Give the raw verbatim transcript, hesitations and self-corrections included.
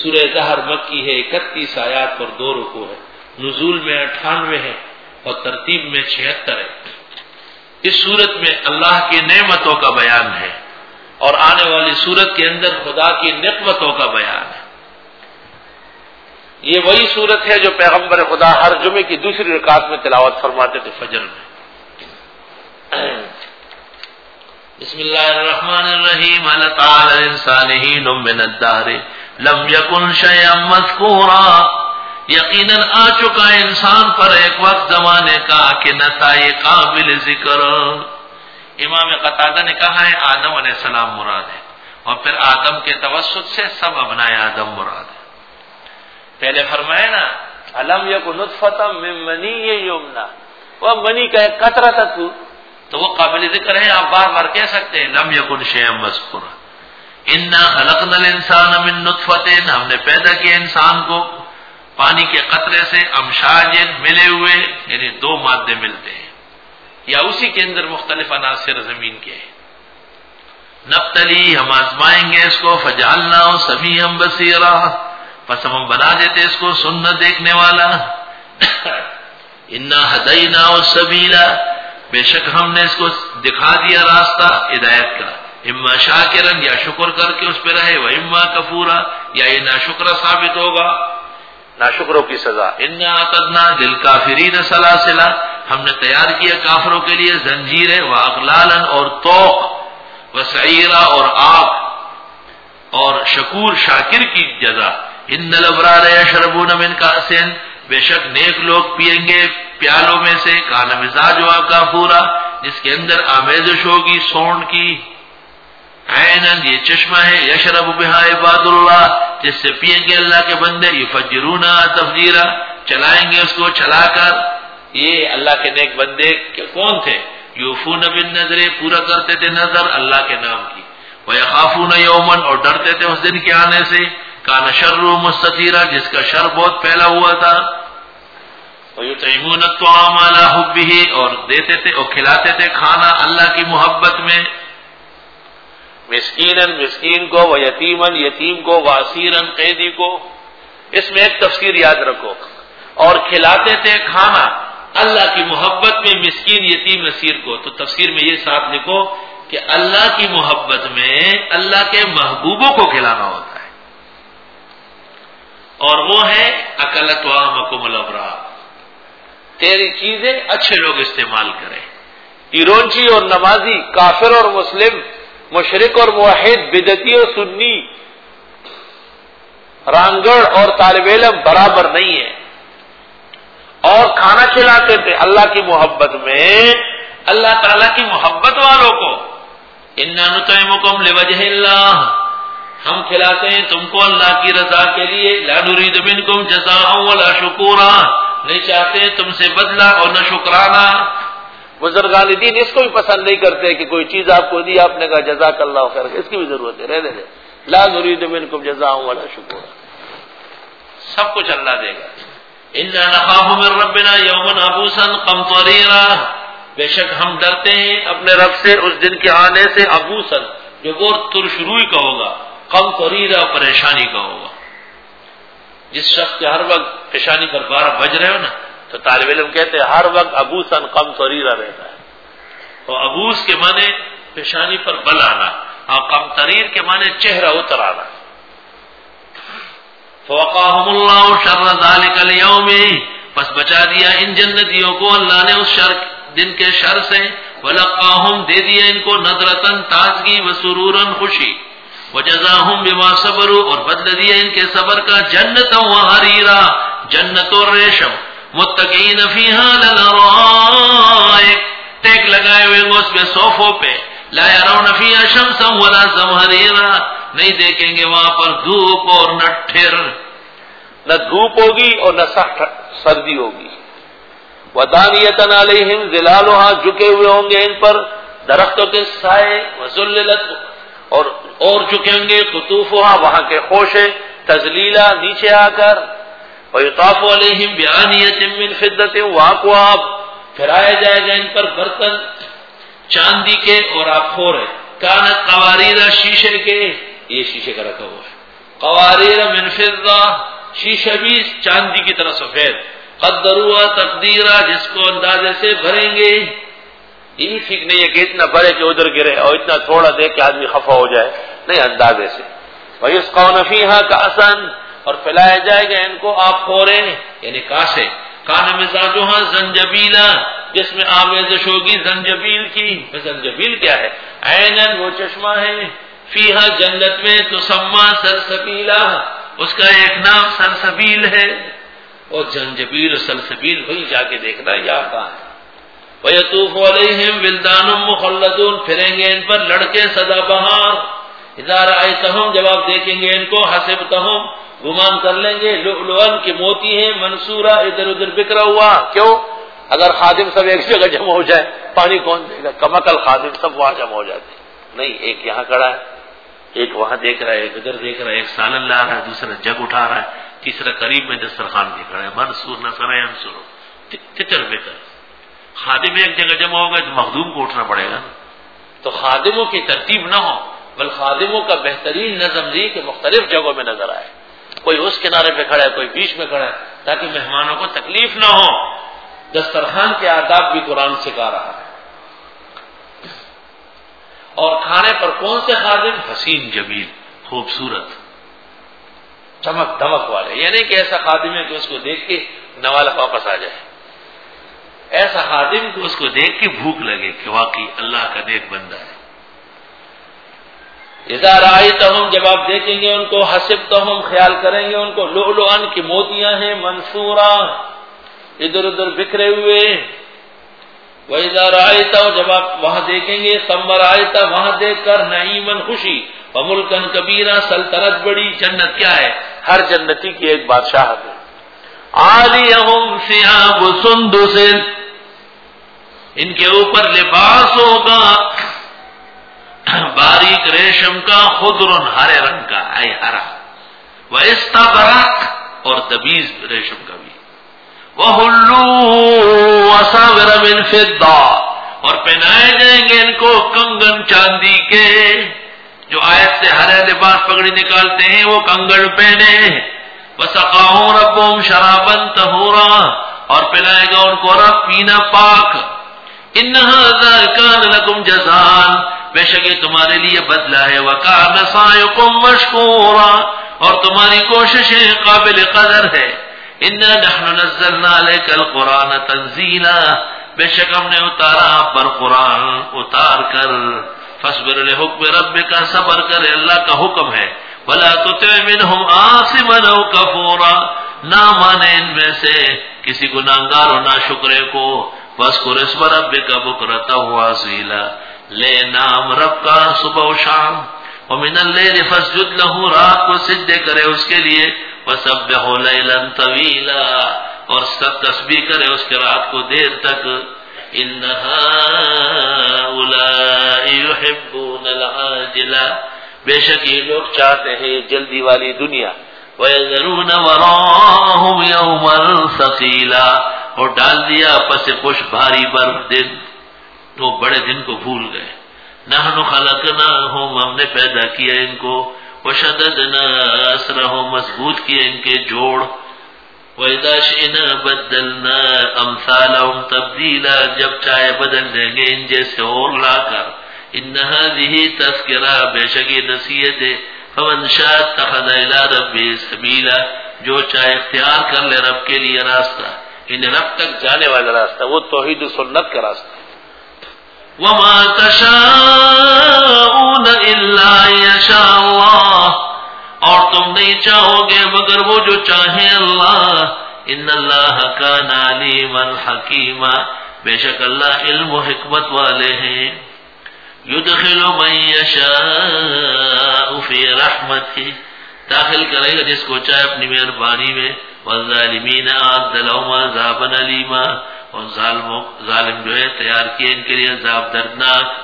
سورہ دہر مکی ہے، اکتیس آیات پر دو رکوع ہے، نزول میں اٹھانوے ہے اور ترتیب میں چھہتر ہے۔ اس سورت میں اللہ کی نعمتوں کا بیان ہے اور آنے والی سورت کے اندر خدا کی نقمتوں کا بیان ہے۔ یہ وہی سورت ہے جو پیغمبر خدا ہر جمعے کی دوسری رکعت میں تلاوت فرماتے تھے فجر میں۔ بسم اللہ الرحمن الرحیم هل اتى على الانسان حين من الدهر لم يكن شيئا مذكورا، یقیناً آ چکا انسان پر ایک وقت زمانے کا کہ نہ تھا یہ قابل ذکر۔ امام قتادہ نے کہا ہے آدم علیہ السلام مراد ہے، اور پھر آدم کے توسط سے سب ابنائے آدم مراد ہے۔ پہلے فرمایا نا الم یکن نطفۃ من منی یمنی، وہ منی کا ایک قطرہ تھا تو تو وہ قابل ذکر ہے، آپ بار بار کہہ سکتے ہیں لم یکن شیئا مذکورا۔ انا خلقنا الانسان من نطفۃ، ہم نے پیدا کیا انسان کو پانی کے قطرے سے، امشاج ملے ہوئے، یعنی دو مادے ملتے ہیں یا اسی کے اندر مختلف عناصر زمین کے ہیں۔ نبتلی، ہم آزمائیں گے اس کو، فجعلناہ سمیعا بصیرا، پس ہم بنا دیتے اس کو سننا دیکھنے والا۔ انا ہدیناہ السبیل، بے شک ہم نے اس کو دکھا دیا راستہ ہدایت کا، اما شاکرا، یا شکر کر کے اس پہ رہے، و اما کفورا، یا یہ ناشکرا ثابت ہوگا، ناشکروں کی سزا۔ انا اعتدنا للکافرین سلاسلا، ہم نے تیار کیا کافروں کے لیے زنجیریں، و اغلالا، اور طوق، و سعیرا، اور آگ، اور شکور شاکر کی جزا۔ ان الابرار یشربون من کأس، بے شک نیک لوگ پیئیں گے پیالوں میں سے، کان مزاجها کافورا، جس کے اندر آمیزش ہوگی سونڈ کی، عینن، یہ چشمہ ہے، یشرب بها عباد اللہ، جس سے پیئیں گے اللہ کے بندے، یفجرونها تفجیرا، چلائیں گے اس کو چلا کر۔ یہ اللہ کے نیک بندے کون تھے؟ یوفون بالنذر، پورا کرتے تھے نظر اللہ کے نام کی، ویخافون یوما، اور ڈرتے تھے اس دن کے آنے سے، کان شر مستطیرا، جس کا شر بہت پھیلا ہوا تھا، وَيُطْعِمُونَ الطَّعَامَ عَلَىٰ حُبِّهِ، اور دیتے تھے اور کھلاتے تھے کھانا اللہ کی محبت میں، مسکیناً، مسکین کو، ویتیماً، یتیم کو، واسیراً، قیدی کو۔ اس میں ایک تفسیر یاد رکھو، اور کھلاتے تھے کھانا اللہ کی محبت میں مسکین، یتیم، اسیر کو، تو تفسیر میں یہ ساتھ لکھو کہ اللہ کی محبت میں اللہ کے محبوبوں کو کھلانا ہوتا ہے، اور وہ ہے اکلت طعامکم الابرار، تیری چیزیں اچھے لوگ استعمال کریں۔ ایرونچی اور نمازی، کافر اور مسلم، مشرک اور موحد، بدعتی اور سنی، رانگڑ اور طالب علم برابر نہیں ہے۔ اور کھانا کھلاتے تھے اللہ کی محبت میں، اللہ تعالی کی محبت والوں کو۔ انا نطعمکم لوجہ اللہ، ہم کھلاتے ہیں تم کو اللہ کی رضا کے لیے، لا نرید منکم جزاء ولا شکورا، نہیں چاہتے تم سے بدلہ اور نہ شکرانہ۔ بزرگان دین اس کو بھی پسند نہیں کرتے کہ کوئی چیز آپ کو دی، آپ نے کہا جزاک اللہ خیر، اس کی بھی ضرورت ہے، رہنے دیں، لا نرید منکم جزاء ولا شکورا، سب کچھ اللہ دے گا۔ انا نخاف من ربنا یوما عبوسا قمطریرا، بے شک ہم ڈرتے ہیں اپنے رب سے اس دن کے آنے سے، عبوسا، جو بہت ترش روئی کا ہوگا، قمطریرا، پریشانی کا ہوگا۔ جس شخص کے ہر وقت پیشانی پر بارہ بج رہے ہو نا، تو طالب علم کہتے ہیں ہر وقت ابوسن قمطریرا رہتا ہے، اور ابوس کے معنی پیشانی پر بل آنا، اور قمطریر کے معنی چہرہ اتر آنا۔ فوقاہم اللہ شر ذلک اليوم، پس بچا دیا ان جنتیوں کو اللہ نے اس شر دن کے شر سے، ولقاہم، دے دیا ان کو نظرتاً تازگی، وسرورا، خوشی، وجزاہم بما صبروا، اور بدل دیا ان کے صبر کا، جنتا وحریرا، جنت اور ریشم، متقین فیہا للارائک، ٹیک لگائے ہوئے اس پہ صوفوں پہ، لا یرون فیہا شمسا ولا زمہریرا، نہیں دیکھیں گے وہاں پر دھوپ اور نہ ٹھر، نہ دھوپ ہوگی اور نہ سخت سردی ہوگی۔ ودانیۃ علیہم ظلالھا، جھکے ہوئے ہوں گے ان پر درختوں کے سائے، وذللت، اور اور جھکیں گے قطوفھا، وہاں کے خوشے، تذلیلا، نیچے آ کر، ویطاف علیہم بآنیۃ من فضۃ واکواب، پھرایا جائے گا ان پر برتن چاندی کے اور آبخور ہے، کانت قواریرا، شیشے کے، یہ شیشے کا رکھا ہوا ہے، قواریر من فضہ، شیشہ بھی چاندی کی طرح سفید، قدروا تقدیرا، جس کو اندازے سے بھریں گے. یہ بھی ٹھیک نہیں ہے کہ اتنا بھرے کہ ادھر گرے اور اتنا تھوڑا دے کہ آدمی خفا ہو جائے، نہیں، اندازے سے. وَيُسْقَوْنَ فِيهَا كَأْسًا، اور پلایا جائے گا ان کو آب خورے یعنی کاسے، کان مزاجها زنجبیلا، جس میں آمیزش ہوگی زنجبیل کی. زنجبیل کیا ہے؟ عینن، وہ چشمہ ہے، فیہا، جنت میں، تسمى سلسبیلا، اس کا ایک نام سلسبیل ہے. اور زنجبیل اور سلسبیل وہی جا کے دیکھنا یہاں کہاں ہے. وَيَطُوفُ عَلَيْهِمْ وِلْدَانٌ مُخَلَّدُونَ، پھریں گے ان پر لڑکے سدا بہار. اذا رأيتهم، جب آپ دیکھیں گے ان کو، حسبتهم، گمان کر لیں گے، لؤلؤا، کی موتی ہے، منصورا، ادھر ادھر بکھرا ہوا. کیوں؟ اگر خادم سب ایک جگہ جمع ہو جائے پانی کون دے گا؟ کمکل خادم سب وہاں جمع ہو جاتے. نہیں، ایک یہاں کھڑا ہے، ایک وہاں دیکھ رہا ہے، ایک ادھر دیکھ رہا ہے، ایک سالن لا رہا ہے، دوسرا جگ اٹھا رہا ہے، تیسرا قریب میں دسترخوان بھی کھڑا ہے. منصور نصر ینصر، تتر بکر. خادم ایک جگہ جمع ہوگا تو مخدوم کو اٹھنا پڑے گا. تو خادموں کی ترتیب نہ ہو، بل خادموں کا بہترین نظم دی کہ مختلف جگہوں میں نظر آئے. کوئی اس کنارے پہ کھڑا ہے، کوئی بیچ میں کھڑا ہے، تاکہ مہمانوں کو تکلیف نہ ہو. دسترخوان کے آداب بھی قرآن سکھا رہا ہے. اور کھانے پر کون سے خادم؟ حسین جمیل، خوبصورت، چمک دمک والے. یعنی کہ ایسا خادم ہے کہ اس کو دیکھ کے نوالا واپس آ جائے، ایسا خادم کو اس کو دیکھ کے بھوک لگے کہ واقعی اللہ کا نیک بندہ ہے. اذا رأیتہم، جب آپ دیکھیں گے ان کو، حسبتہم، خیال کریں گے ان کو، لؤلؤا، کی موتیاں ہیں، منصورا، ادھر ادھر بکھرے ہوئے. وَإِذَا رَأَيْتَهُ، جب آپ وہاں دیکھیں گے، ثَمَّ رَأَيْتَ، وہاں دیکھ کر، نعیماً، خوشی، وَمُلْكًا کبیرا، سلطنت بڑی. جنت کیا ہے؟ ہر جنتی کی ایک بادشاہت ہے. عَالِيَهُمْ ثِيَابُ سُنْدُسٍ، ان کے اوپر لباس ہوگا باریک ریشم کا، خضر، ہرے رنگ کا، اے ہرا، وَإِسْتَبْرَقٍ، اور دبیز ریشم کا بھی. وَحُلُّوا أَسَاوِرَ مِن فِضَّةٍ، اور پہنائے جائیں گے ان کو کنگن چاندی کے. جو آیت سے ہرے لباس پگڑی نکالتے ہیں وہ کنگن پہنے. وَسَقَاهُمْ رَبُّهُمْ شَرَابًا طَهُورًا، اور پلائے گا ان کو رب پینا پاک. إِنَّ هَذَا كَانَ لَكُمْ جَزَاءً، بے شک یہ تمہارے لیے بدلہ ہے. وَكَانَ سَعْيُكُمْ مَشْكُورًا، اور تمہاری کوششیں قابل قدر ہے. إِنَّا نَحْنُ نَزَّلْنَا عَلَيْكَ الْقُرْآنَ تَنزِيلًا، بے شک ہم نے اتارا آپ پر قرآن اتار کر. فَاصْبِرْ لِحُكْمِ رَبِّكَ، صبر کرے، اللہ کا حکم ہے. وَلَا تُطِعْ مِنْهُمْ آثِمًا أَوْ كَفُورًا، نہ مانے ان میں سے کسی گناہگار و ناشکرے کو. وَاذْكُرِ اسْمَ رَبِّكَ بُكْرَةً وَأَصِيلًا، لے نام رب کا صبح و شام. وَمِنَ اللَّيْلِ فَاسْجُدْ لَهُ، رات کو سجدے کرے اس کے لیے. وَسَبِّحْهُ لَيْلًا طَوِيلًا، اور سب تسبیح کرے اس کے رات کو دیر تک. إِنَّ هَؤُلَاءِ يُحِبُّونَ الْعَاجِلَةَ، بے شک یہ لوگ چاہتے ہیں جلدی والی دنیا. وَيَذَرُونَ وَرَاءَهُمْ يَوْمًا ثَقِيلًا، اور ڈال دیا پس پش بھاری بر دن، تو بڑے دن کو بھول گئے. نحن خلقناہم، ہم نے پیدا کیا ان کو. وشددنا اسرہم، مضبوط کیے ان کے جوڑ. وَإِذَا شِئْنَا بَدَّلْنَا أَمْثَالَهُمْ تَبْدِيلًا، جب چاہے بدل دیں گے ان جیسے اور لا کر. إِنَّ هَذِهِ تَذْكِرَةٌ، بے شک یہ نصیحت ہے. فَمَنْ شَاءَ اتَّخَذَ إِلَىٰ رَبِّهِ سَبِيلًا، جو چاہے اختیار کر لے رب کے لیے راستہ، ان رب تک جانے والا راستہ، وہ توحید و سنت کا راستہ. وَمَا تَشَاءُونَ إِلَّا أَن يَشَاءَ اللَّهُ، اور تم نہیں چاہو گے مگر وہ جو چاہے اللہ. ان اللہ کان علیما حکیما، بے شک اللہ علم و حکمت والے ہیں. یدخل من یشاء فی رحمتہ، داخل کرے گا جس کو چاہے اپنی مہربانی میں. والظالمین اعد لهم عذابا الیما، اور ظالم جو ہے تیار کیے ان کے لیے عذاب دردناک.